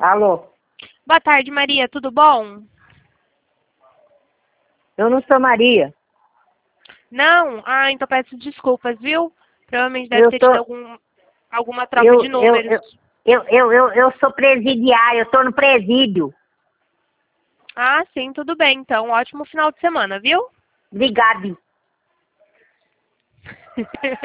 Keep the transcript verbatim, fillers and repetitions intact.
Alô? Boa tarde, Maria. Tudo bom? Eu não sou Maria. Não? Ah, então peço desculpas, viu? Provavelmente deve Eu ter tô... tido algum, alguma troca Eu, de eu, números. eu, eu, eu, eu, eu sou presidiária, eu tô no presídio. Ah, sim, tudo bem. Então, ótimo final de semana, viu? Obrigado.